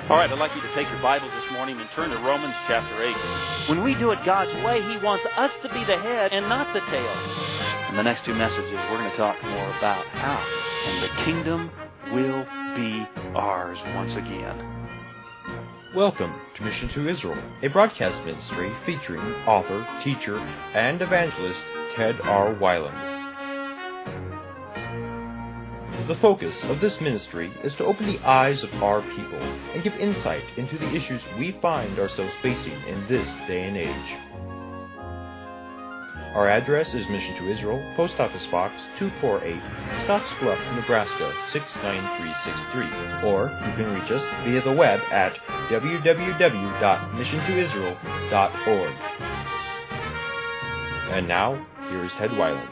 All right, I'd like you to take your Bibles this morning and turn to Romans chapter 8. When we do it God's way, He wants us to be the head and not the tail. In the next two messages, we're going to talk more about how, and the kingdom will be ours once again. Welcome to Mission to Israel, a broadcast ministry featuring author, teacher, and evangelist Ted R. Weiland. The focus of this ministry is to open the eyes of our people and give insight into the issues we find ourselves facing in this day and age. Our address is Mission to Israel, Post Office Box 248, Scottsbluff, Nebraska 69363, or you can reach us via the web at www.missiontoisrael.org. And now, here is Ted Weiland.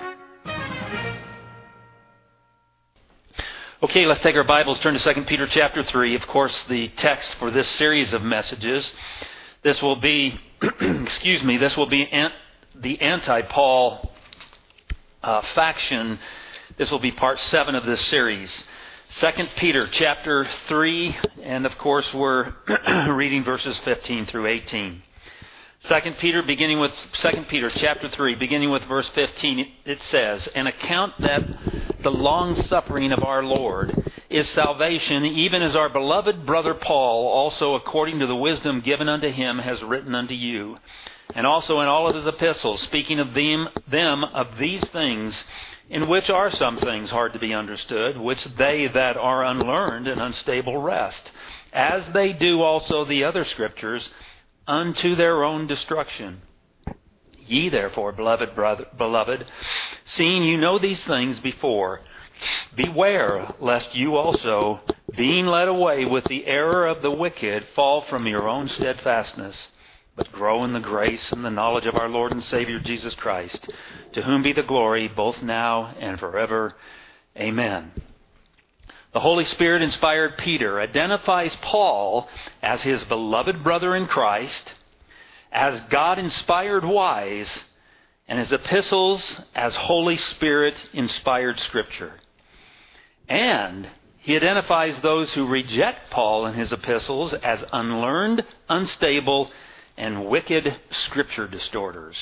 Okay, let's take our Bibles, turn to 2 Peter chapter 3. Of course, the text for this series of messages. This will be, this will be the anti-Paul faction. This will be part 7 of this series. 2 Peter chapter 3, and of course we're reading verses 15 through 18. 2 Peter chapter 3, beginning with verse 15, it says, "And account that the long-suffering of our Lord is salvation, even as our beloved brother Paul, also according to the wisdom given unto him, has written unto you. And also in all of his epistles, speaking of them of these things, in which are some things hard to be understood, which they that are unlearned and unstable wrest, as they do also the other scriptures, unto their own destruction. Ye therefore, beloved, seeing you know these things before, beware lest you also, being led away with the error of the wicked, fall from your own steadfastness, but grow in the grace and the knowledge of our Lord and Savior Jesus Christ, to whom be the glory both now and forever. Amen." The Holy Spirit inspired Peter identifies Paul as his beloved brother in Christ, as God-inspired wise, and his epistles as Holy Spirit-inspired Scripture. And he identifies those who reject Paul and his epistles as unlearned, unstable, and wicked Scripture distorters.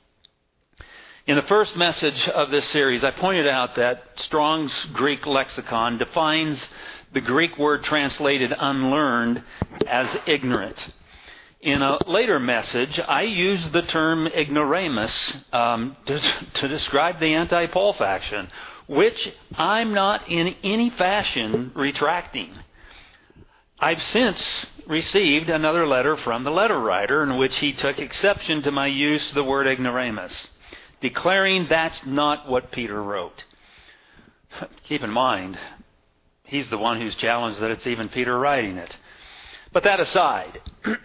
In the first message of this series, I pointed out that Strong's Greek lexicon defines the Greek word translated unlearned as ignorant. In a later message, I used the term ignoramus to describe the anti-Paul faction, which I'm not in any fashion retracting. I've since received another letter from the letter writer in which he took exception to my use of the word ignoramus, declaring that's not what Peter wrote. Keep in mind, he's the one who's challenged that it's even Peter writing it. But that aside,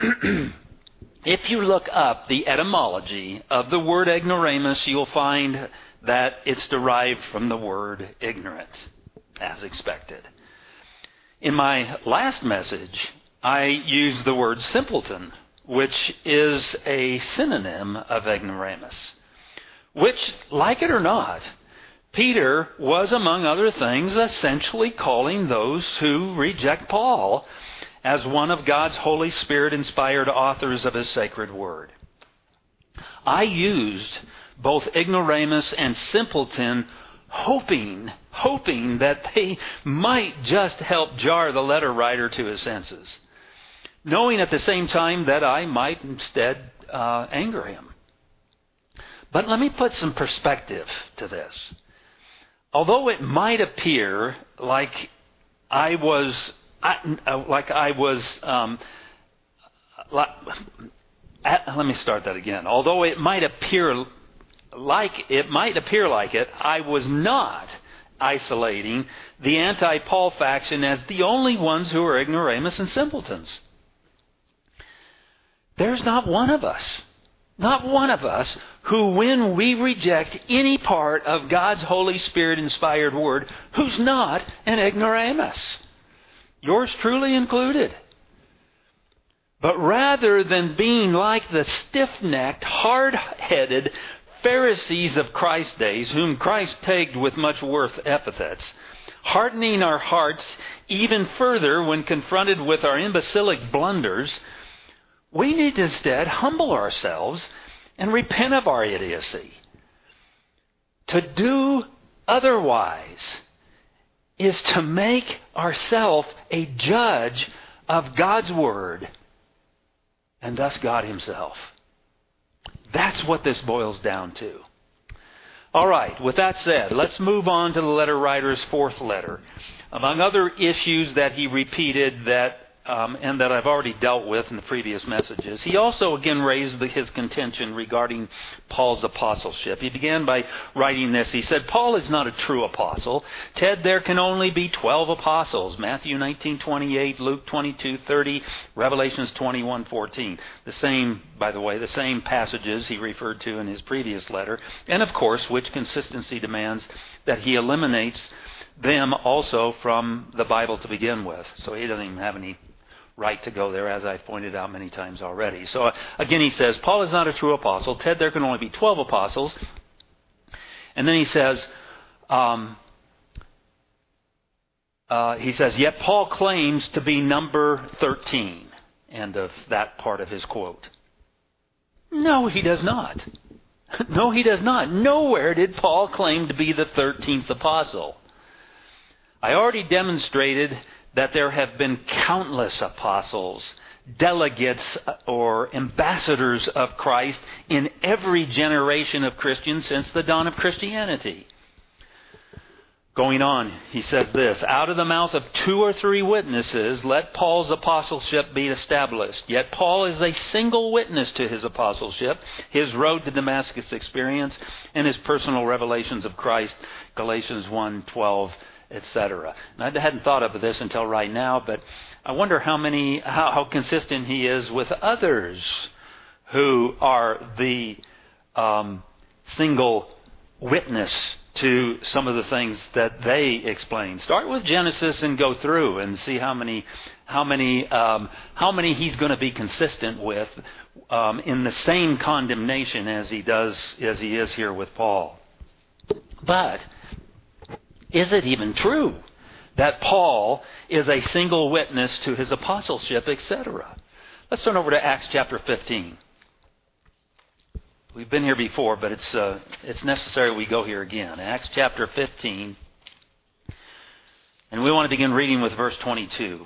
if you look up the etymology of the word ignoramus, you'll find that it's derived from the word ignorant, as expected. In my last message, I used the word simpleton, which is a synonym of ignoramus, which, like it or not, Peter was, among other things, essentially calling those who reject Paul as one of God's Holy Spirit-inspired authors of His sacred word. I used both ignoramus and simpleton hoping that they might just help jar the letter writer to his senses, knowing at the same time that I might instead anger him. But let me put some perspective to this. Although it might appear like I was let me start that again. Although it might appear like it, I was not isolating the anti-Paul faction as the only ones who are ignoramus and simpletons. There's not one of us who, when we reject any part of God's Holy Spirit-inspired word, who's not an ignoramus. Yours truly included. But rather than being like the stiff-necked, hard-headed Pharisees of Christ's days, whom Christ tagged with much worse epithets, hardening our hearts even further when confronted with our imbecilic blunders, we need to instead humble ourselves and repent of our idiocy. To do otherwise is to make ourselves a judge of God's Word and thus God Himself. That's what this boils down to. All right, with that said, let's move on to the letter writer's fourth letter. Among other issues that he repeated and that I've already dealt with in the previous messages, he also again raised his contention regarding Paul's apostleship. He began by writing this. He said, Paul is not a true apostle. Ted, there can only be 12 apostles. Matthew 19:28, Luke 22:30, Revelations 21:14. The same, by the way, the same passages he referred to in his previous letter. And of course, which consistency demands that he eliminates them also from the Bible to begin with. So he doesn't even have any right to go there, as I've pointed out many times already. So again, he says, Paul is not a true apostle. Ted, there can only be 12 apostles. And then he says, yet Paul claims to be number 13. End of that part of his quote. No, he does not. No, he does not. Nowhere did Paul claim to be the 13th apostle. I already demonstrated that there have been countless apostles, delegates or ambassadors of Christ in every generation of Christians since the dawn of Christianity. Going on, he says this, out of the mouth of 2 or 3 witnesses, let Paul's apostleship be established. Yet Paul is a single witness to his apostleship, his road to Damascus experience, and his personal revelations of Christ, Galatians 1:12, etc. And I hadn't thought of this until right now, but I wonder how consistent he is with others who are the single witness to some of the things that they explain. Start with Genesis and go through and see how many he's going to be consistent with in the same condemnation as he is here with Paul. But is it even true that Paul is a single witness to his apostleship, etc.? Let's turn over to Acts chapter 15. We've been here before, but it's necessary we go here again. Acts chapter 15. And we want to begin reading with verse 22.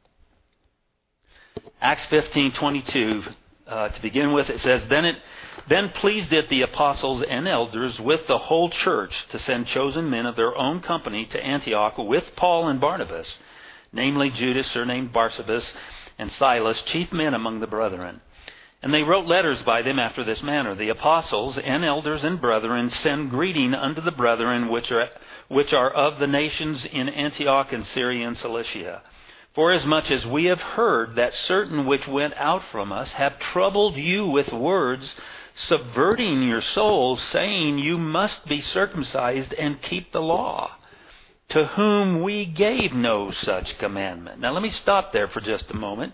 Acts 15:22. To begin with, it says, Then pleased it the apostles and elders with the whole church to send chosen men of their own company to Antioch with Paul and Barnabas, namely Judas, surnamed Barsabas, and Silas, chief men among the brethren. And they wrote letters by them after this manner. The apostles and elders and brethren send greeting unto the brethren which are of the nations in Antioch and Syria and Cilicia. Forasmuch as we have heard that certain which went out from us have troubled you with words, subverting your souls, saying, you must be circumcised and keep the law, to whom we gave no such commandment. Now let me stop there for just a moment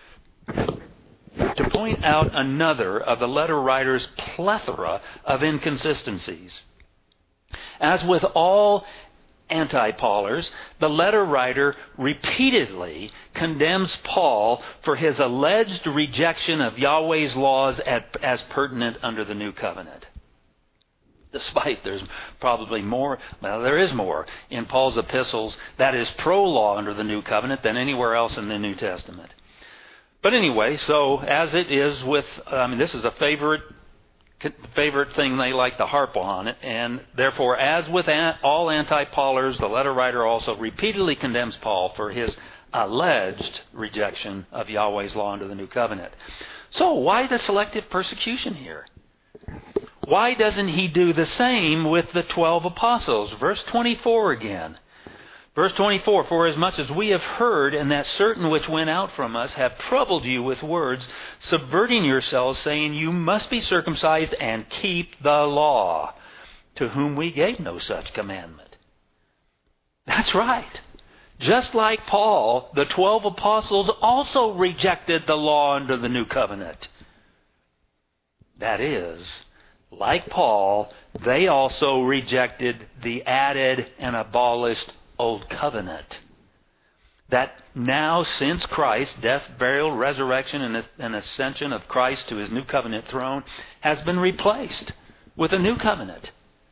to point out another of the letter writer's plethora of inconsistencies. As with all anti-Paulers, the letter writer repeatedly condemns Paul for his alleged rejection of Yahweh's laws as pertinent under the New Covenant. Despite there's probably more, there is more in Paul's epistles that is pro-law under the New Covenant than anywhere else in the New Testament. But anyway, so as it is with, this is a favorite thing they like to harp on, and therefore, as with all anti-Paulers, the letter writer also repeatedly condemns Paul for his alleged rejection of Yahweh's law under the New Covenant. So why the selective persecution here? Why doesn't he do the same with the 12 apostles? Verse 24 again. Verse 24, forasmuch as we have heard, and that certain which went out from us have troubled you with words, subverting yourselves, saying, you must be circumcised and keep the law, to whom we gave no such commandment. That's right. Just like Paul, the 12 apostles also rejected the law under the New Covenant. That is, like Paul, they also rejected the added and abolished old covenant. That now, since Christ's death, burial, resurrection, and ascension of Christ to his new covenant throne, has been replaced with a new covenant,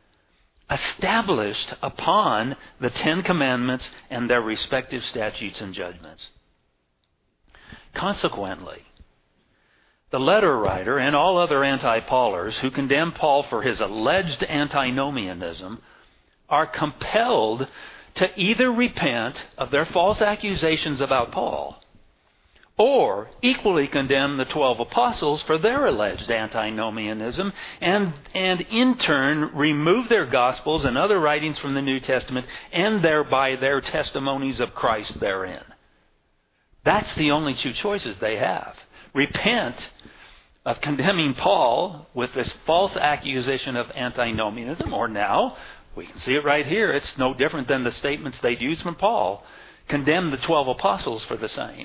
established upon the Ten Commandments and their respective statutes and judgments. Consequently, the letter writer and all other anti-Paulers who condemn Paul for his alleged antinomianism are compelled to either repent of their false accusations about Paul or equally condemn the 12 apostles for their alleged antinomianism and in turn remove their Gospels and other writings from the New Testament and thereby their testimonies of Christ therein. That's the only two choices they have. Repent of condemning Paul with this false accusation of antinomianism, or now, we can see it right here, it's no different than the statements they'd used from Paul, condemn the 12 apostles for the same,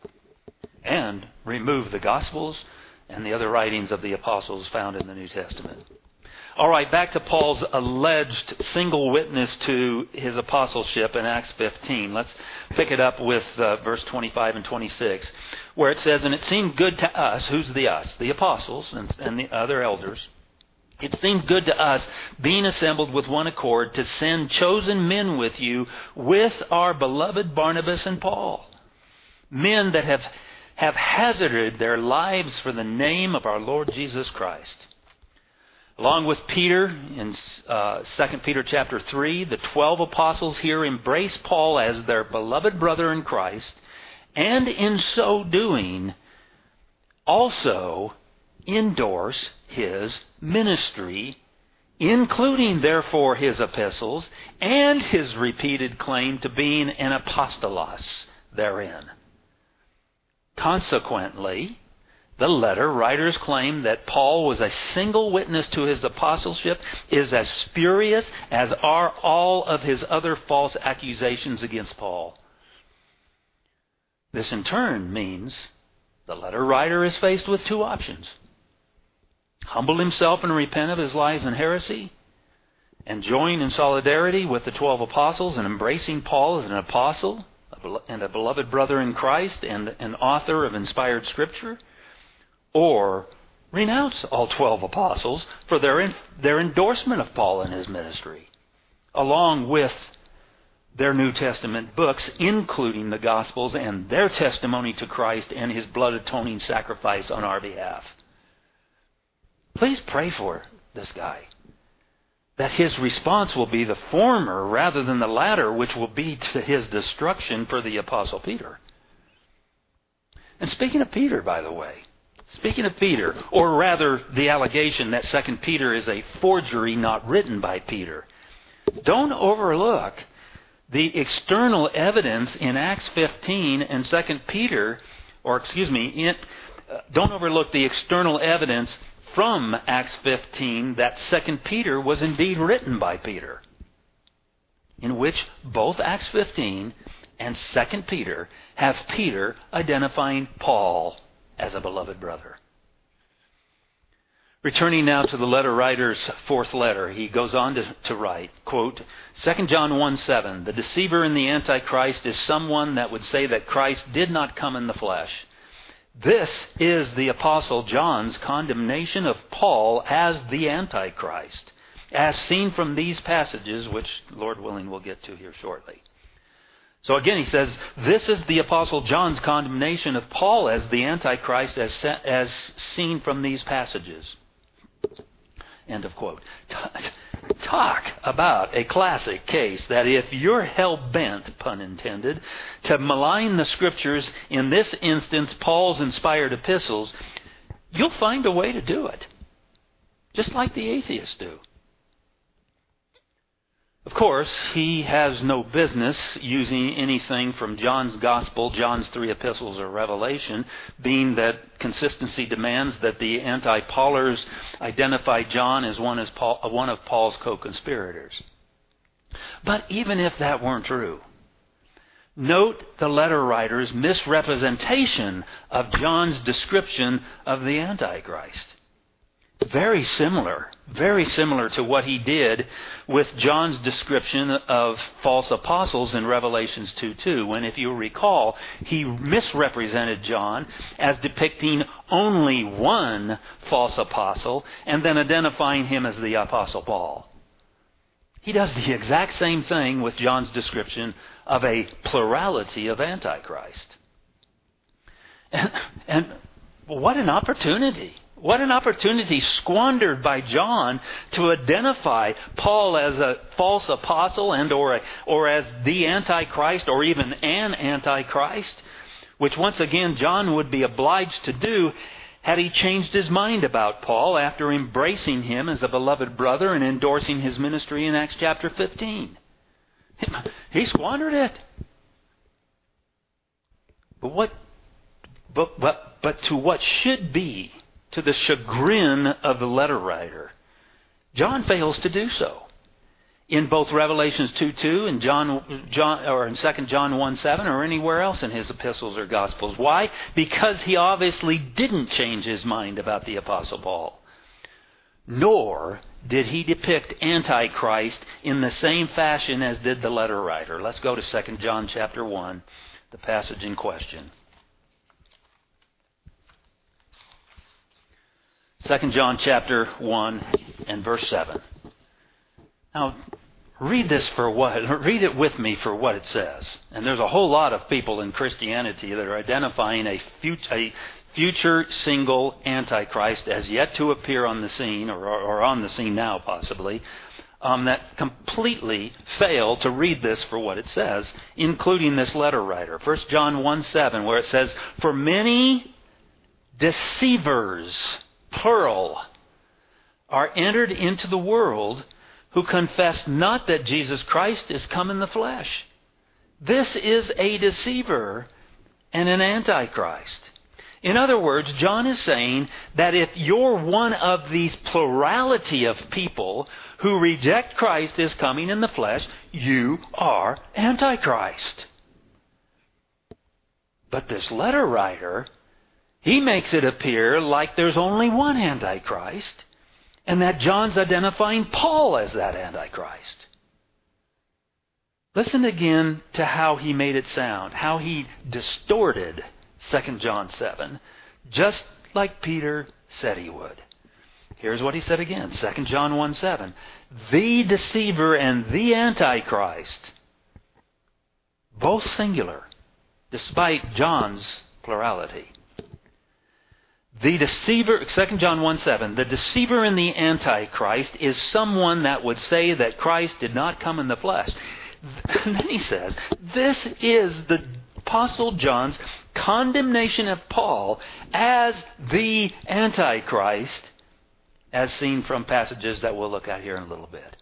and remove the Gospels and the other writings of the apostles found in the New Testament. All right, back to Paul's alleged single witness to his apostleship in Acts 15. Let's pick it up with verse 25 and 26, where it says, "And it seemed good to us," who's the us? The apostles and the other elders. "It seemed good to us, being assembled with one accord, to send chosen men with you, with our beloved Barnabas and Paul, men that have hazarded their lives for the name of our Lord Jesus Christ." Along with Peter, in 2 Peter chapter 3, the 12 apostles here embrace Paul as their beloved brother in Christ, and in so doing, also endorse his ministry, including therefore his epistles, and his repeated claim to being an apostolos therein. Consequently, the letter writers claim that Paul was a single witness to his apostleship is as spurious as are all of his other false accusations against Paul. This in turn means the letter writer is faced with two options: humble himself and repent of his lies and heresy, and join in solidarity with the 12 apostles in embracing Paul as an apostle and a beloved brother in Christ and an author of inspired Scripture, or renounce all 12 apostles for their endorsement of Paul and his ministry, along with their New Testament books, including the Gospels and their testimony to Christ and his blood-atoning sacrifice on our behalf. Please pray for this guy, that his response will be the former rather than the latter, which will be to his destruction for the Apostle Peter. And speaking of Peter, by the way, or rather the allegation that 2 Peter is a forgery not written by Peter, don't overlook the external evidence in Acts 15 and 2 Peter, don't overlook the external evidence from Acts 15 that 2 Peter was indeed written by Peter, in which both Acts 15 and 2 Peter have Peter identifying Paul as a beloved brother. Returning now to the letter writer's fourth letter, he goes on to write, quote, 2 John 1:7, "The deceiver and the Antichrist is someone that would say that Christ did not come in the flesh. This is the Apostle John's condemnation of Paul as the Antichrist, as seen from these passages, which, Lord willing, we'll get to here shortly." So again, he says, this is the Apostle John's condemnation of Paul as the Antichrist as seen from these passages. End of quote. Talk about a classic case that if you're hell-bent, pun intended, to malign the Scriptures, in this instance Paul's inspired epistles, you'll find a way to do it. Just like the atheists do. Of course, he has no business using anything from John's Gospel, John's 3 epistles, or Revelation, being that consistency demands that the anti-Paulers identify John as one of Paul's co-conspirators. But even if that weren't true, note the letter writer's misrepresentation of John's description of the Antichrist. very similar to what he did with John's description of false apostles in Revelations 2:2, when, if you recall, he misrepresented John as depicting only one false apostle and then identifying him as the Apostle Paul. He does the exact same thing with John's description of a plurality of Antichrist. And what an opportunity. What an opportunity squandered by John to identify Paul as a false apostle and or as the Antichrist or even an Antichrist, which once again John would be obliged to do had he changed his mind about Paul after embracing him as a beloved brother and endorsing his ministry in Acts chapter 15. He squandered it. But to what should be to the chagrin of the letter writer, John fails to do so. In both Revelations 2:2 and in 2 John 1:7 or anywhere else in his epistles or gospels. Why? Because he obviously didn't change his mind about the Apostle Paul. Nor did he depict Antichrist in the same fashion as did the letter writer. Let's go to 2 John chapter 1, the passage in question. 2 John chapter 1 and verse 7. Now, read it with me for what it says. And there's a whole lot of people in Christianity that are identifying a future single Antichrist as yet to appear on the scene, or on the scene now possibly, that completely fail to read this for what it says, including this letter writer. 1 John 1:7, where it says, "For many deceivers," plural, "are entered into the world who confess not that Jesus Christ is come in the flesh." This is a deceiver and an Antichrist. In other words, John is saying that if you're one of these plurality of people who reject Christ as coming in the flesh, you are Antichrist. But this letter writer, he makes it appear like there's only one Antichrist, and that John's identifying Paul as that Antichrist. Listen again to how he made it sound, how he distorted 2 John 7, just like Peter said he would. Here's what he said again, 2 John 1:7. "The deceiver and the Antichrist," both singular, despite John's plurality. The deceiver, 2 John 1:7, "the deceiver and the Antichrist is someone that would say that Christ did not come in the flesh." And then he says, this is the Apostle John's condemnation of Paul as the Antichrist, as seen from passages that we'll look at here in a little bit.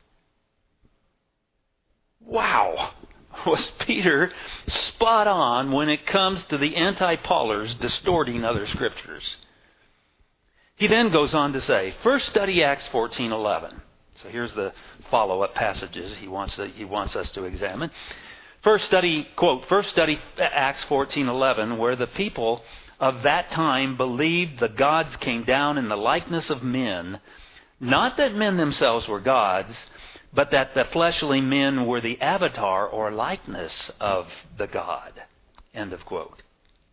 Wow! Was Peter spot on when it comes to the anti-Paulers distorting other scriptures? He then goes on to say, first study Acts 14:11. So here's the follow-up passages he wants us to examine. First study Acts 14:11, where the people of that time believed the gods came down in the likeness of men, not that men themselves were gods, but that the fleshly men were the avatar or likeness of the God. End of quote.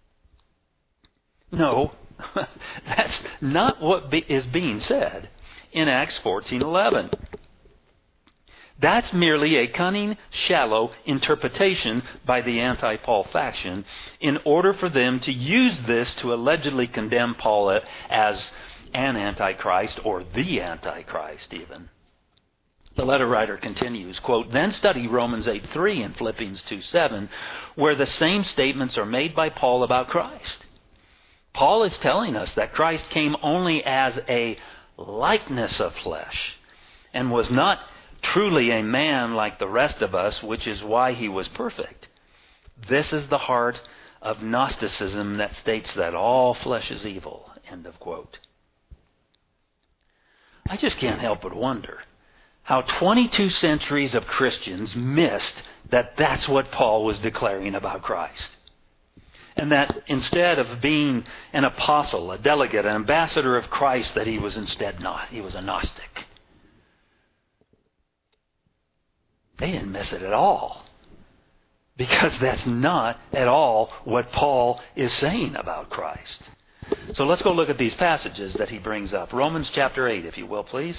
No, that's not what is being said in Acts 14:11. That's merely a cunning, shallow interpretation by the anti-Paul faction in order for them to use this to allegedly condemn Paul as an Antichrist or the Antichrist even. The letter writer continues, quote, "Then study Romans 8:3 and Philippians 2:7, where the same statements are made by Paul about Christ. Paul is telling us that Christ came only as a likeness of flesh and was not truly a man like the rest of us, which is why he was perfect. This is the heart of Gnosticism that states that all flesh is evil." End of quote. I just can't help but wonder how 22 centuries of Christians missed that that's what Paul was declaring about Christ. And that instead of being an apostle, a delegate, an ambassador of Christ, that he was instead not. He was a Gnostic. They didn't miss it at all. Because that's not at all what Paul is saying about Christ. So let's go look at these passages that he brings up. Romans chapter 8, if you will, please.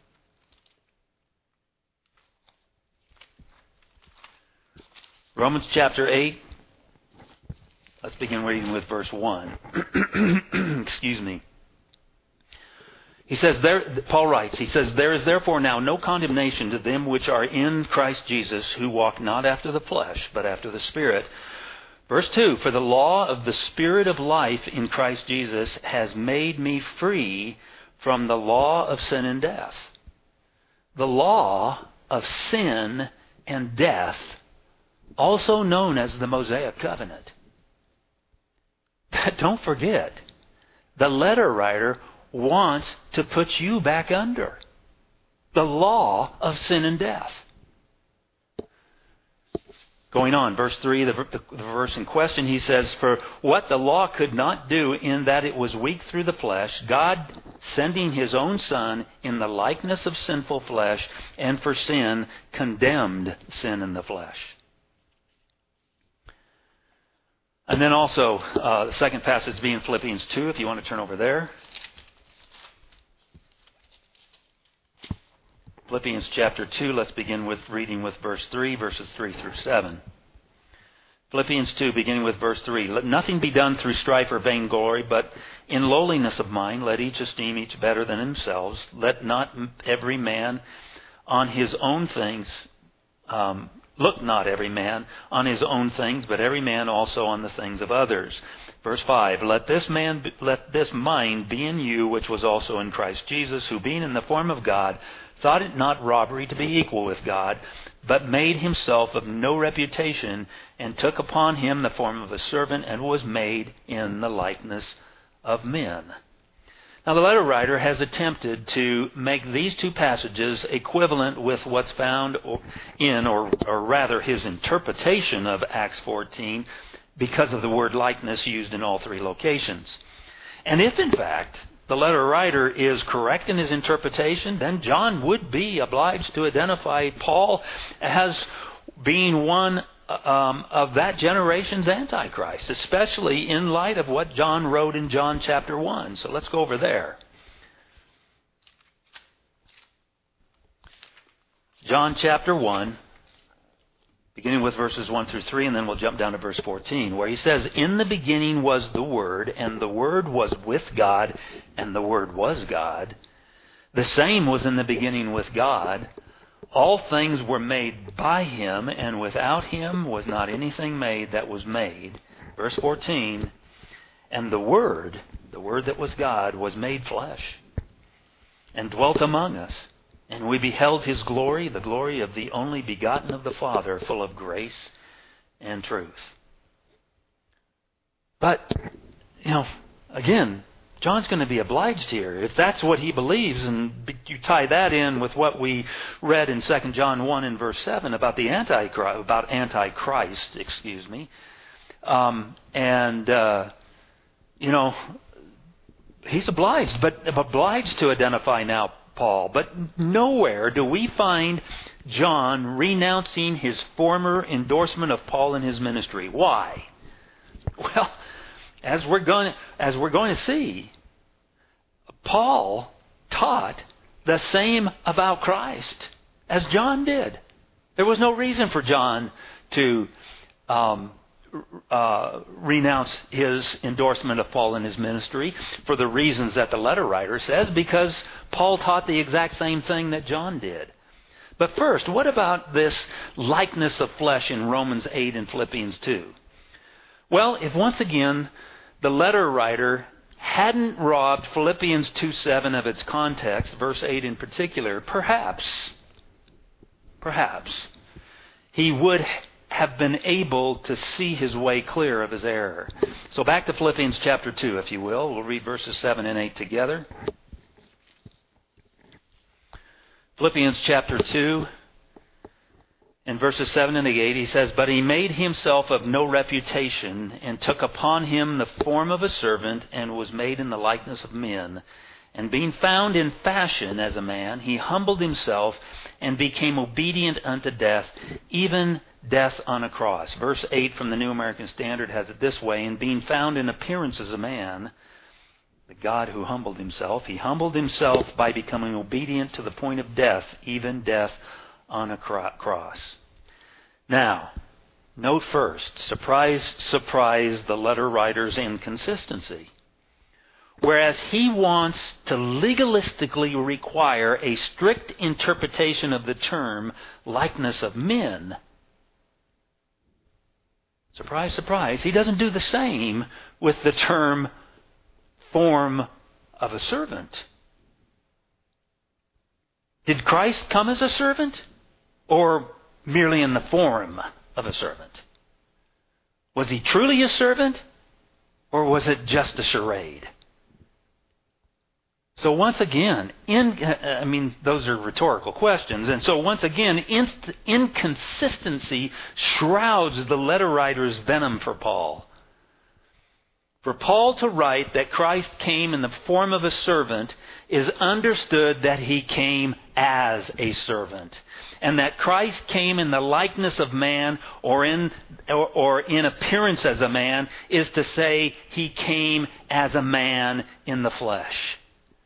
Romans chapter 8. Let's begin reading with verse 1. Excuse me. He says, Paul writes, he says, "There is therefore now no condemnation to them which are in Christ Jesus, who walk not after the flesh, but after the Spirit." Verse 2, "For the law of the Spirit of life in Christ Jesus has made me free from the law of sin and death." The law of sin and death, also known as the Mosaic Covenant. Don't forget, the letter writer wants to put you back under the law of sin and death. Going on, verse 3, the verse in question, he says, "For what the law could not do in that it was weak through the flesh, God sending His own Son in the likeness of sinful flesh, and for sin, condemned sin in the flesh." And then also, the second passage being Philippians 2, if you want to turn over there. Philippians chapter 2, let's begin with reading with verse 3, verses 3 through 7. Philippians 2, beginning with verse 3. "Let nothing be done through strife or vainglory, but in lowliness of mind let each esteem each better than themselves. Let not every man on his own things, look not every man on his own things, but every man also on the things of others." Verse 5, let this mind be in you, which was also in Christ Jesus, who being in the form of God, thought it not robbery to be equal with God, but made himself of no reputation, and took upon him the form of a servant, and was made in the likeness of men. Now the letter writer has attempted to make these two passages equivalent with what's found in, or rather his interpretation of Acts 14, because of the word likeness used in all three locations. And if in fact the letter writer is correct in his interpretation, then John would be obliged to identify Paul as being one of that generation's Antichrist, especially in light of what John wrote in John chapter 1. So let's go over there. John chapter 1, beginning with verses 1 through 3, and then we'll jump down to verse 14, where he says, "In the beginning was the Word, and the Word was with God, and the Word was God. The same was in the beginning with God. All things were made by Him, and without Him was not anything made that was made." Verse 14, "And the Word that was God, was made flesh, and dwelt among us. And we beheld His glory, the glory of the only begotten of the Father, full of grace and truth." But, again, John's going to be obliged here. If that's what he believes, and you tie that in with what we read in 2 John 1 and verse 7 about the Antichrist, he's obliged to identify now Paul. But nowhere do we find John renouncing his former endorsement of Paul in his ministry. Why? Well, as we're going to see, Paul taught the same about Christ as John did. There was no reason for John to renounce his endorsement of Paul in his ministry for the reasons that the letter writer says, because Paul taught the exact same thing that John did. But first, what about this likeness of flesh in Romans 8 and Philippians 2? Well, if once again the letter writer hadn't robbed Philippians 2:7 of its context, verse 8 in particular, perhaps he would have been able to see his way clear of his error. So back to Philippians chapter 2, if you will. We'll read verses 7 and 8 together. Philippians chapter 2 In verses 7 and 8, he says, "But he made himself of no reputation, and took upon him the form of a servant, and was made in the likeness of men. And being found in fashion as a man, he humbled himself, and became obedient unto death, even death on a cross." Verse 8 from the New American Standard has it this way, "And being found in appearance as a man," the God who humbled himself, he humbled himself by becoming obedient to the point of death, even death on a cross. Now, note first, surprise, surprise, the letter writer's inconsistency. Whereas he wants to legalistically require a strict interpretation of the term likeness of men, surprise, surprise, he doesn't do the same with the term form of a servant. Did Christ come as a servant, or merely in the form of a servant? Was he truly a servant, or was it just a charade? So once again, those are rhetorical questions. And so once again, inconsistency shrouds the letter writer's venom for Paul. For Paul to write that Christ came in the form of a servant is understood that he came as a servant. And that Christ came in the likeness of man or in appearance as a man is to say he came as a man in the flesh.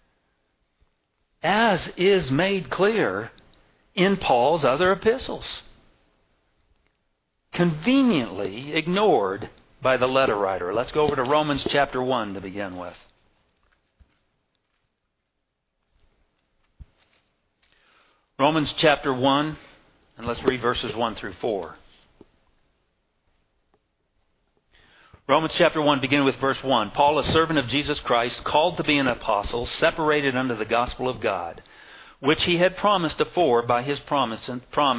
As is made clear in Paul's other epistles. Conveniently ignored by the letter writer. Let's go over to Romans chapter 1 to begin with. Romans chapter 1, and let's read verses 1 through 4. Romans chapter 1, beginning with verse 1. "Paul, a servant of Jesus Christ, called to be an apostle, separated unto the gospel of God, which he had promised afore by his prophets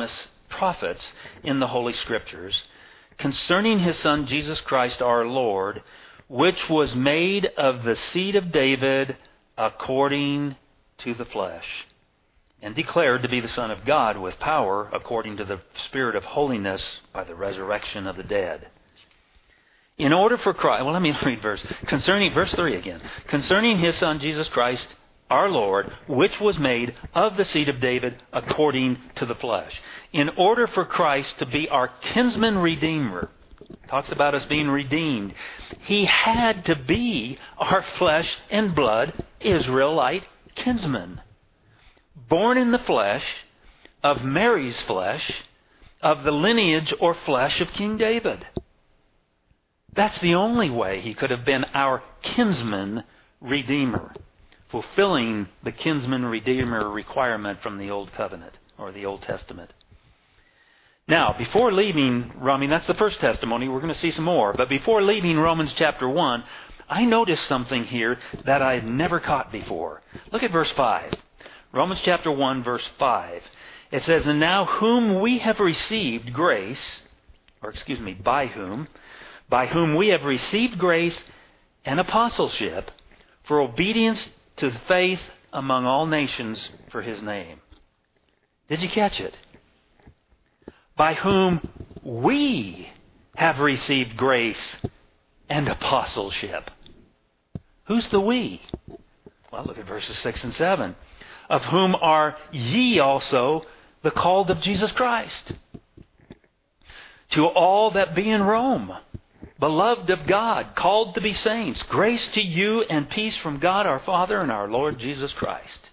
in the Holy Scriptures, concerning his Son Jesus Christ our Lord, which was made of the seed of David according to the flesh, and declared to be the Son of God with power according to the Spirit of holiness by the resurrection of the dead. In order for Christ," let me read verse 3 again. "Concerning his Son Jesus Christ our Lord, which was made of the seed of David according to the flesh." In order for Christ to be our kinsman redeemer, talks about us being redeemed, he had to be our flesh and blood Israelite kinsman. Born in the flesh, of Mary's flesh, of the lineage or flesh of King David. That's the only way he could have been our kinsman redeemer, fulfilling the kinsman redeemer requirement from the Old Covenant or the Old Testament. Now, before leaving, that's the first testimony. We're going to see some more. But before leaving Romans chapter 1, I noticed something here that I had never caught before. Look at verse 5. Romans chapter 1, verse 5. It says, "And now whom we have received grace," by whom we have received grace and apostleship for obedience to the faith among all nations for his name. Did you catch it? By whom we have received grace and apostleship. Who's the we? Well, look at verses 6 and 7. "Of whom are ye also the called of Jesus Christ? To all that be in Rome, beloved of God, called to be saints, grace to you and peace from God our Father and our Lord Jesus Christ."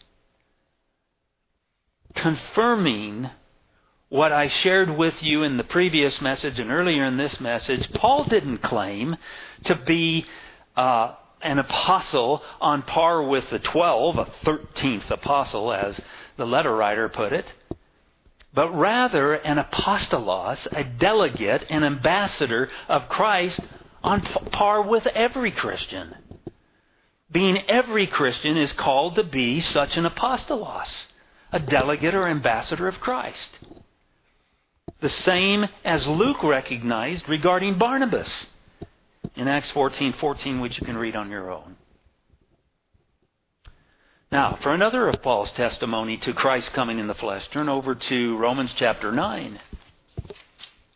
Confirming what I shared with you in the previous message and earlier in this message, Paul didn't claim to be an apostle on par with the 12, a 13th apostle, as the letter writer put it, but rather an apostolos, a delegate, an ambassador of Christ on par with every Christian. Being every Christian is called to be such an apostolos, a delegate or ambassador of Christ. The same as Luke recognized regarding Barnabas in Acts 14:14, which you can read on your own. Now, for another of Paul's testimony to Christ coming in the flesh, turn over to Romans chapter 9.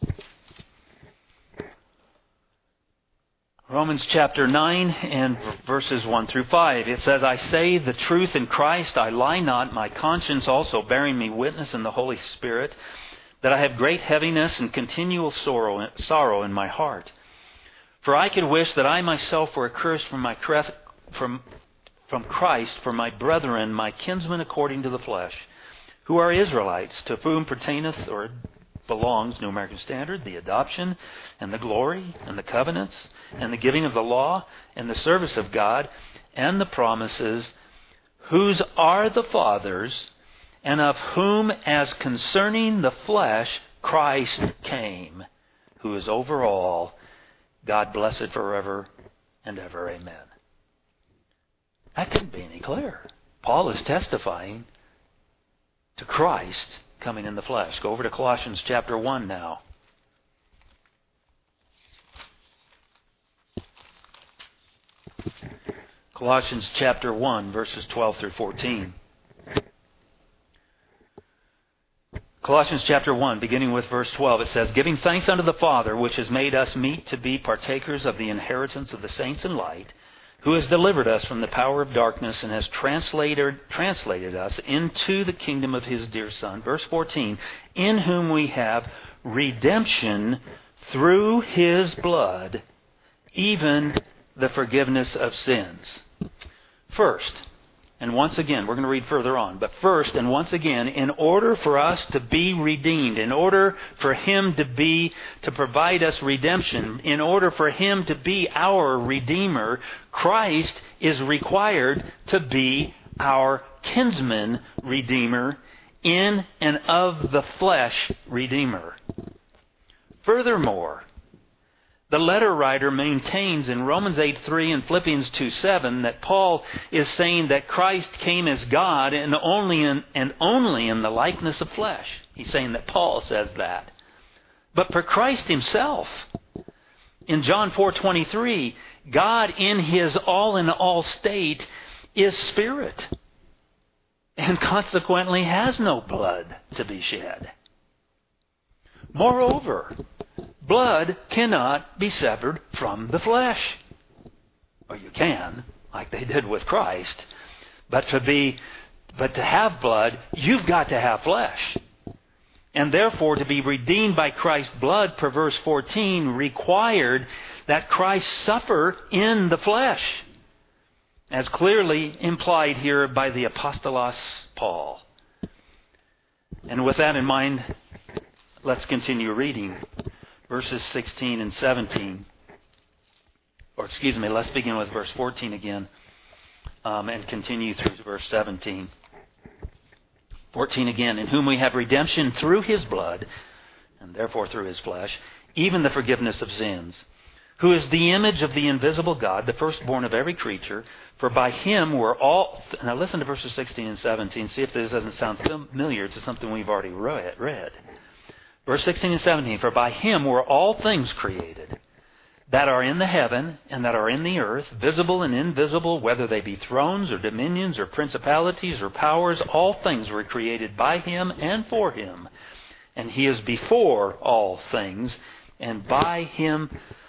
Romans chapter 9 and verses 1 through 5. It says, I say the truth in Christ, I lie not, my conscience also bearing me witness in the Holy Spirit, that I have great heaviness and continual sorrow in my heart. For I could wish that I myself were accursed from Christ for my brethren, my kinsmen according to the flesh, who are Israelites, to whom pertaineth or belongs, New American Standard, the adoption and the glory and the covenants and the giving of the law and the service of God and the promises, whose are the fathers, and of whom as concerning the flesh Christ came, who is over all, God blessed forever and ever. Amen. That couldn't be any clearer. Paul is testifying to Christ coming in the flesh. Go over to Colossians chapter 1 now. Colossians chapter 1, verses 12 through 14. Colossians chapter 1, beginning with verse 12, it says, Giving thanks unto the Father, which has made us meet to be partakers of the inheritance of the saints in light, who has delivered us from the power of darkness and has translated us into the kingdom of His dear Son. Verse 14, in whom we have redemption through His blood, even the forgiveness of sins. First, and once again, we're going to read further on, but first and once again, in order for us to be redeemed, in order for Him to provide us redemption, in order for Him to be our Redeemer, Christ is required to be our kinsman Redeemer, in and of the flesh Redeemer. Furthermore, the letter writer maintains in Romans 8:3 and Philippians 2:7 that Paul is saying that Christ came as God and only in the likeness of flesh. He's saying that Paul says that. But for Christ Himself, in John 4:23, God in His all-in-all state is spirit, and consequently has no blood to be shed. Moreover, blood cannot be severed from the flesh. Or you can, like they did with Christ. But to have blood, you've got to have flesh. And therefore, to be redeemed by Christ's blood, per verse 14, required that Christ suffer in the flesh, as clearly implied here by the apostolos Paul. And with that in mind, let's continue reading verses 16 and 17. Let's begin with verse 14 again and continue through to verse 17. 14 again, in whom we have redemption through His blood, and therefore through His flesh, even the forgiveness of sins, who is the image of the invisible God, the firstborn of every creature, for by Him we're all... Now listen to verses 16 and 17, see if this doesn't sound familiar to something we've already read. Verse 16 and 17, for by Him were all things created, that are in the heaven and that are in the earth, visible and invisible, whether they be thrones or dominions or principalities or powers, all things were created by Him and for Him. And He is before all things, and by Him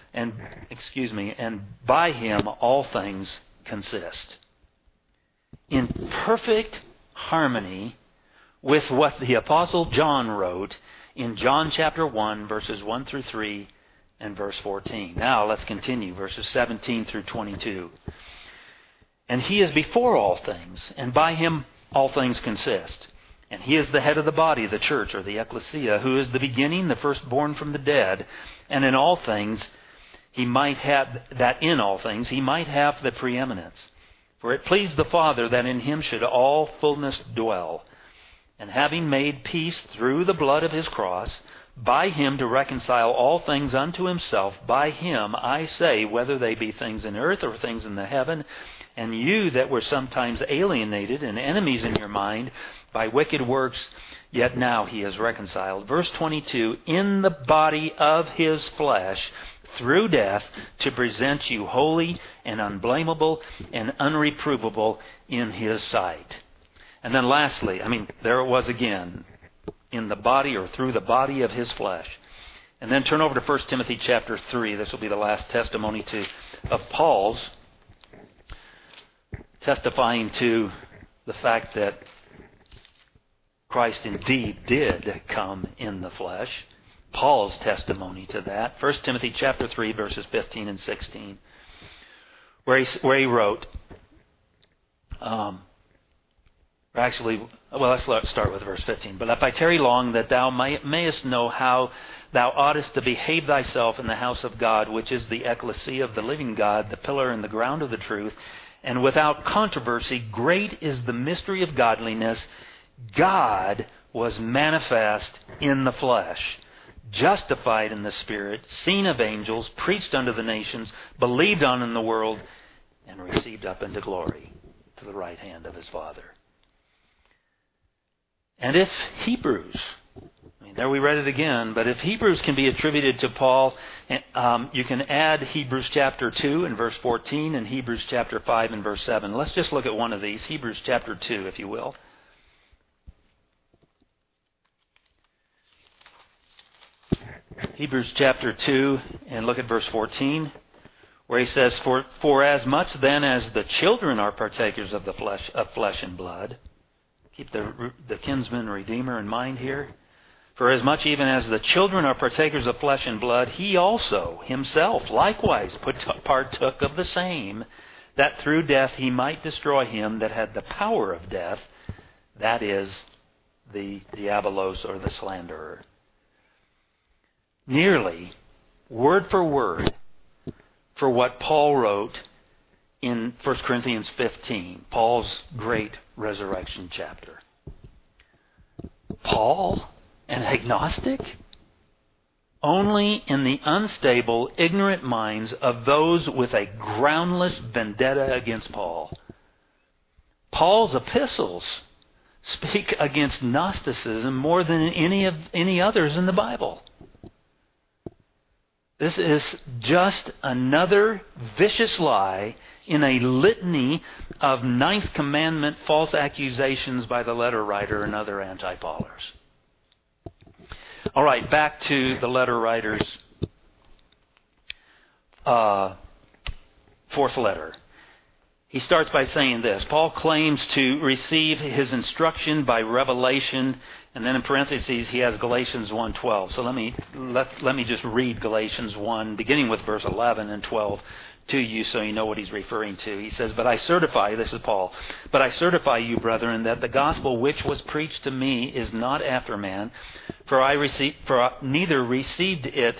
all things consist. In perfect harmony with what the Apostle John wrote in John chapter 1, verses 1 through 3 and verse 14. Now let's continue, verses 17 through 22. And He is before all things, and by Him all things consist. And He is the head of the body, the church, or the ecclesia, who is the beginning, the firstborn from the dead, and in all things He might have the preeminence. For it pleased the Father that in Him should all fullness dwell. And having made peace through the blood of His cross, by Him to reconcile all things unto Himself, by Him, I say, whether they be things in earth or things in the heaven, and you that were sometimes alienated and enemies in your mind by wicked works, yet now He is reconciled. Verse 22, in the body of His flesh, through death, to present you holy and unblameable and unreprovable in His sight. And then lastly, there it was again, in the body or through the body of His flesh. And then turn over to 1 Timothy chapter 3. This will be the last testimony of Paul's, testifying to the fact that Christ indeed did come in the flesh. Paul's testimony to that. 1 Timothy chapter 3, verses 15 and 16, where he wrote, let's start with verse 15. But if I tarry long, that thou mayest know how thou oughtest to behave thyself in the house of God, which is the ecclesia of the living God, the pillar and the ground of the truth, and without controversy, great is the mystery of godliness. God was manifest in the flesh, justified in the Spirit, seen of angels, preached unto the nations, believed on in the world, and received up into glory to the right hand of his Father. And if Hebrews, there we read it again, but if Hebrews can be attributed to Paul, you can add Hebrews chapter 2 and verse 14 and Hebrews chapter 5 and verse 7. Let's just look at one of these, Hebrews chapter 2, if you will. Hebrews chapter 2, and look at verse 14, where he says, For as much then as the children are partakers of the flesh and blood, keep the kinsman redeemer in mind here, for as much even as the children are partakers of flesh and blood, he also himself likewise partook of the same, that through death he might destroy him that had the power of death, that is, the diabolos, or the slanderer. Nearly, word for word, for what Paul wrote in 1 Corinthians 15, Paul's great resurrection chapter. Paul, an agnostic? Only in the unstable, ignorant minds of those with a groundless vendetta against Paul. Paul's epistles speak against Gnosticism more than any others in the Bible. This is just another vicious lie in a litany of Ninth Commandment false accusations by the letter writer and other anti-Paulers. All right, back to the letter writer's fourth letter. He starts by saying this. Paul claims to receive his instruction by revelation, and then in parentheses he has Galatians 1:12. So let me just read Galatians 1, beginning with verse 11 and 12 to you so you know what he's referring to. He says, But I certify, this is Paul, but I certify you, brethren, that the gospel which was preached to me is not after man, for I neither received it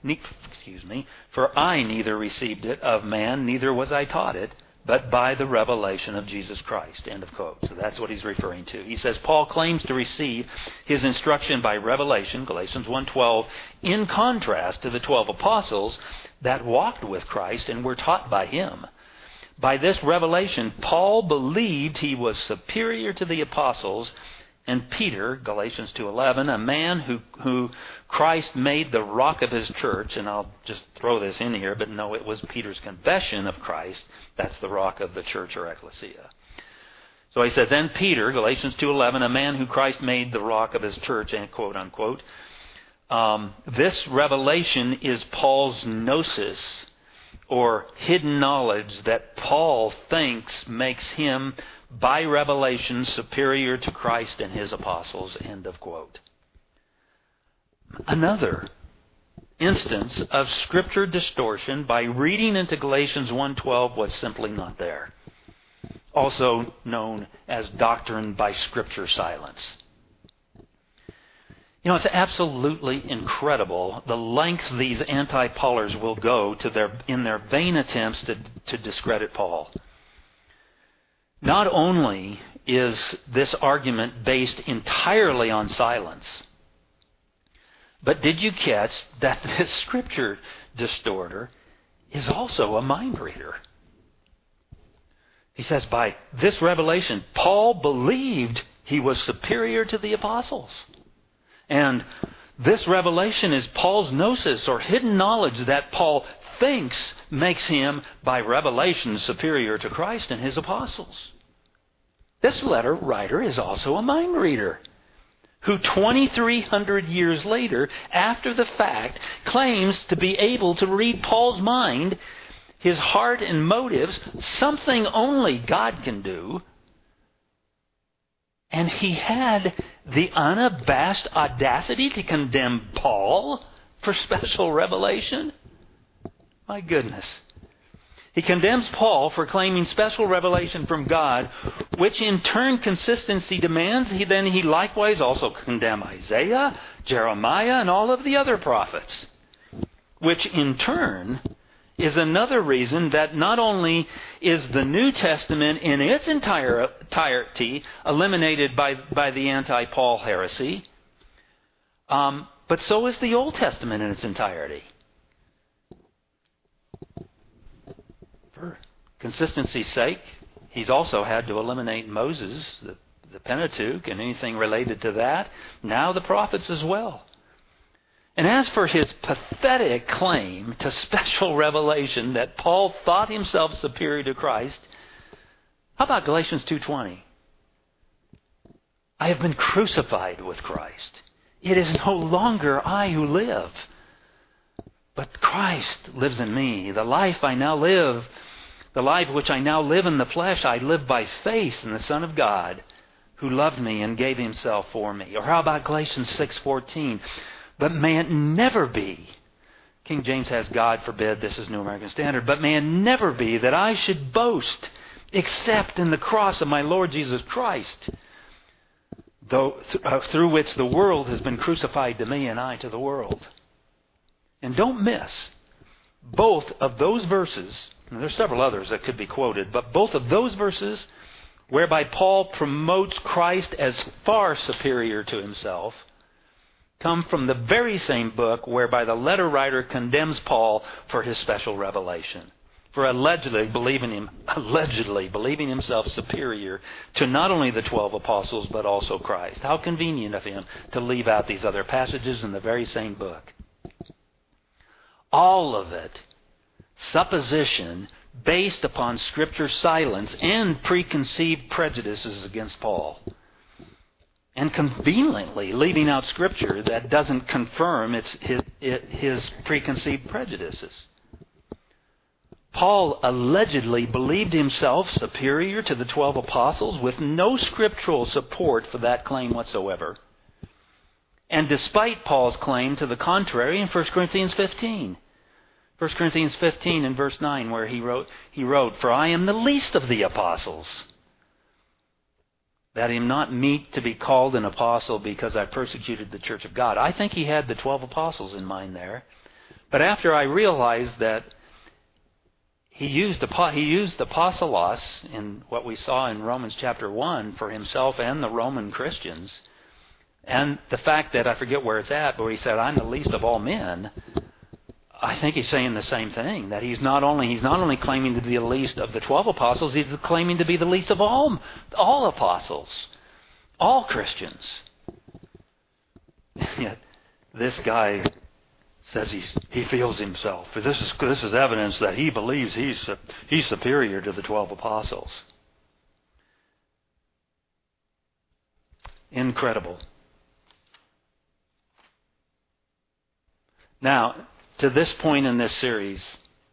of man, neither was I taught it, but by the revelation of Jesus Christ. End of quote. So that's what he's referring to. He says Paul claims to receive his instruction by revelation, Galatians 1:12, in contrast to the 12 apostles that walked with Christ and were taught by him. By this revelation, Paul believed he was superior to the apostles, and Peter, Galatians 2:11, a man who Christ made the rock of his church, and I'll just throw this in here, but no, it was Peter's confession of Christ. That's the rock of the church or ecclesia. So he says, then Peter, Galatians 2:11, a man who Christ made the rock of his church, and quote unquote. This revelation is Paul's gnosis, or hidden knowledge that Paul thinks makes him, by revelation, superior to Christ and his apostles. End of quote. Another instance of Scripture distortion by reading into Galatians 1:12 was simply not there. Also known as doctrine by Scripture silence. You know, it's absolutely incredible the lengths these anti-Paulers will go to in their vain attempts to discredit Paul. Not only is this argument based entirely on silence, but did you catch that this Scripture distorter is also a mind reader? He says, by this revelation, Paul believed he was superior to the apostles. And this revelation is Paul's gnosis, or hidden knowledge that Paul thinks makes him, by revelation, superior to Christ and his apostles. This letter writer is also a mind reader. who 2,300 years later, after the fact, claims to be able to read Paul's mind, his heart and motives, something only God can do. And he had the unabashed audacity to condemn Paul for special revelation? My goodness. He condemns Paul for claiming special revelation from God, which in turn consistency demands. He likewise also condemns Isaiah, Jeremiah, and all of the other prophets, which in turn is another reason that not only is the New Testament in its entirety eliminated by the anti-Paul heresy, but so is the Old Testament in its entirety. For consistency's sake, he's also had to eliminate Moses, the Pentateuch, and anything related to that. Now the prophets as well. And as for his pathetic claim to special revelation that Paul thought himself superior to Christ, how about Galatians 2:20? I have been crucified with Christ. It is no longer I who live, but Christ lives in me. The life I now live, the life which I now live in the flesh, I live by faith in the Son of God, who loved me and gave himself for me. Or how about Galatians 6:14? But may it never be, King James has God forbid, this is New American Standard, but may it never be that I should boast except in the cross of my Lord Jesus Christ, through which the world has been crucified to me and I to the world. And don't miss, both of those verses, and there's several others that could be quoted, but both of those verses whereby Paul promotes Christ as far superior to himself come from the very same book whereby the letter writer condemns Paul for his special revelation, for allegedly believing himself superior to not only the 12 apostles but also Christ. How convenient of him to leave out these other passages in the very same book. All of it supposition based upon Scripture's silence and preconceived prejudices against Paul. And conveniently leaving out Scripture that doesn't confirm his preconceived prejudices. Paul allegedly believed himself superior to the 12 apostles with no scriptural support for that claim whatsoever. And despite Paul's claim to the contrary in 1 Corinthians 15. 1 Corinthians 15 and verse 9 where he wrote, For I am the least of the apostles, that I am not meet to be called an apostle because I persecuted the church of God. I think he had the 12 apostles in mind there. But after I realized that he used apostolos in what we saw in Romans chapter 1 for himself and the Roman Christians, and the fact that I forget where it's at, but where he said, I'm the least of all men, I think he's saying the same thing, that he's not only claiming to be the least of the 12 apostles, he's claiming to be the least of all apostles, all Christians. Yet this guy says he feels himself. This is evidence that he believes he's superior to the 12 apostles. Incredible. Now, to this point in this series,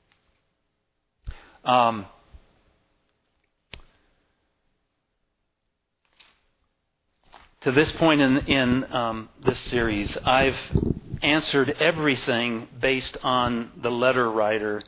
I've answered everything based on the letter writer,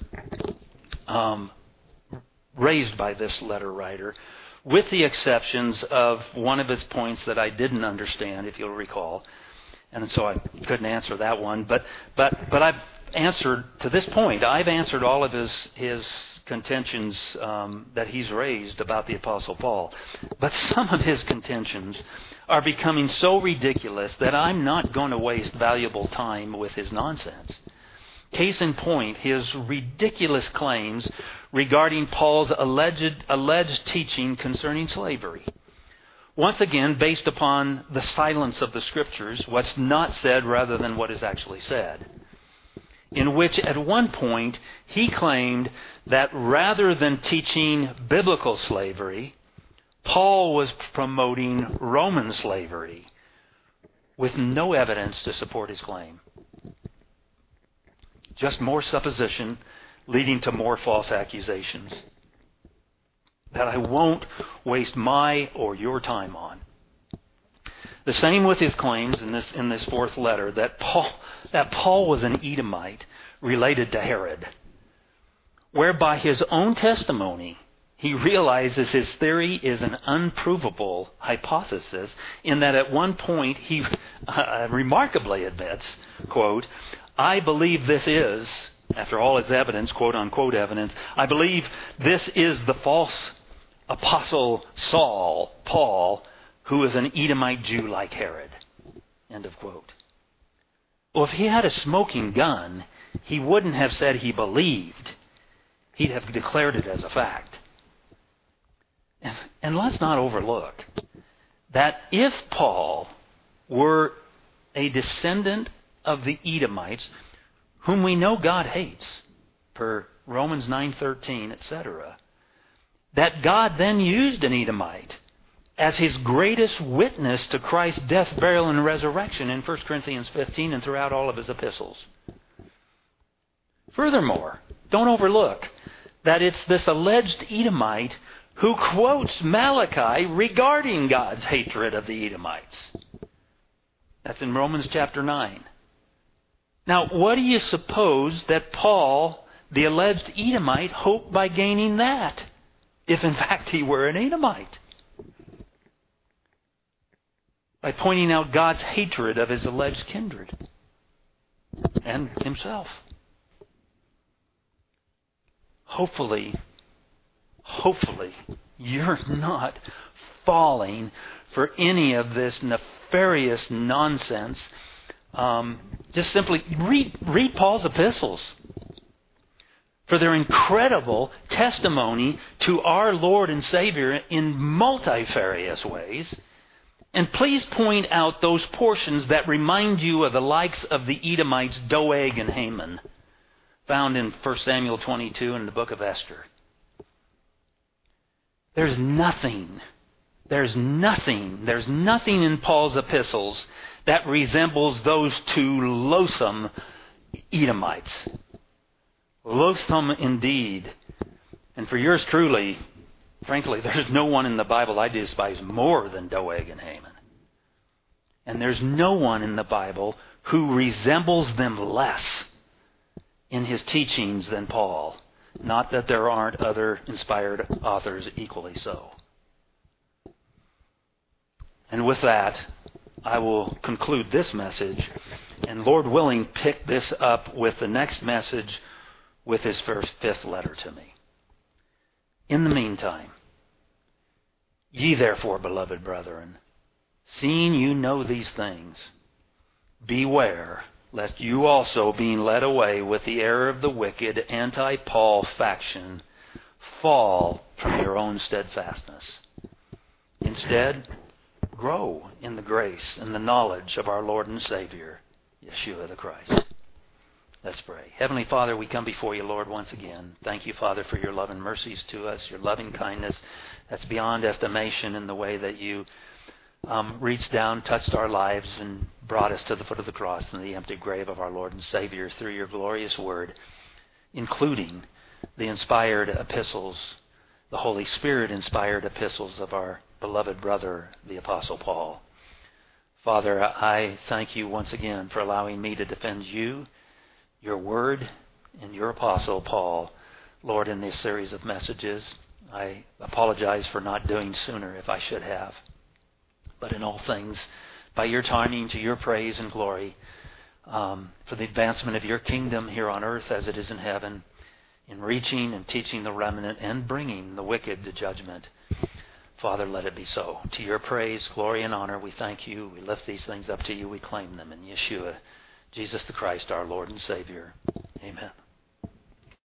raised by this letter writer, with the exceptions of one of his points that I didn't understand, if you'll recall. And so I couldn't answer that one. But I've answered, to this point, I've answered all of his contentions that he's raised about the Apostle Paul. But some of his contentions are becoming so ridiculous that I'm not going to waste valuable time with his nonsense. Case in point, his ridiculous claims regarding Paul's alleged teaching concerning slavery. Once again, based upon the silence of the Scriptures, what's not said rather than what is actually said. In which at one point he claimed that rather than teaching biblical slavery, Paul was promoting Roman slavery, with no evidence to support his claim. Just more supposition leading to more false accusations that I won't waste my or your time on. The same with his claims in this fourth letter that Paul was an Edomite related to Herod, whereby his own testimony he realizes his theory is an unprovable hypothesis in that at one point he remarkably admits, quote, I believe this is, after all his evidence, quote unquote evidence, I believe this is the false apostle Saul, Paul, who is an Edomite Jew like Herod. End of quote. Well, if he had a smoking gun, he wouldn't have said he believed. He'd have declared it as a fact. And let's not overlook that if Paul were a descendant of the Edomites, whom we know God hates, per Romans 9:13, etc., that God then used an Edomite as his greatest witness to Christ's death, burial, and resurrection in 1 Corinthians 15 and throughout all of his epistles. Furthermore, don't overlook that it's this alleged Edomite who quotes Malachi regarding God's hatred of the Edomites. That's in Romans chapter 9. Now, what do you suppose that Paul, the alleged Edomite, hoped by gaining that, if in fact he were an Edomite? By pointing out God's hatred of his alleged kindred and himself. Hopefully, you're not falling for any of this nefarious nonsense. Just simply read Paul's epistles for their incredible testimony to our Lord and Savior in multifarious ways. And please point out those portions that remind you of the likes of the Edomites Doeg and Haman, found in 1 Samuel 22 and the book of Esther. There's nothing in Paul's epistles that resembles those two loathsome Edomites. Loathsome indeed. And for yours truly, frankly, there's no one in the Bible I despise more than Doeg and Haman. And there's no one in the Bible who resembles them less in his teachings than Paul. Not that there aren't other inspired authors equally so. And with that, I will conclude this message, and Lord willing, pick this up with the next message with his fifth letter to me. In the meantime, ye therefore, beloved brethren, seeing you know these things, beware lest you also, being led away with the error of the wicked anti-Paul faction, fall from your own steadfastness. Instead, grow in the grace and the knowledge of our Lord and Savior, Yeshua the Christ. Let's pray. Heavenly Father, we come before you, Lord, once again. Thank you, Father, for your love and mercies to us, your loving kindness that's beyond estimation in the way that you reached down, touched our lives, and brought us to the foot of the cross and the empty grave of our Lord and Savior through your glorious word, including the inspired epistles, the Holy Spirit-inspired epistles of our beloved brother, the Apostle Paul. Father, I thank you once again for allowing me to defend you, your word, and your Apostle Paul, Lord, in this series of messages. I apologize for not doing sooner if I should have. But in all things, by your timing, to your praise and glory, for the advancement of your kingdom here on earth as it is in heaven, in reaching and teaching the remnant and bringing the wicked to judgment. Father, let it be so. To your praise, glory, and honor, we thank you. We lift these things up to you. We claim them in Yeshua, Jesus the Christ, our Lord and Savior. Amen.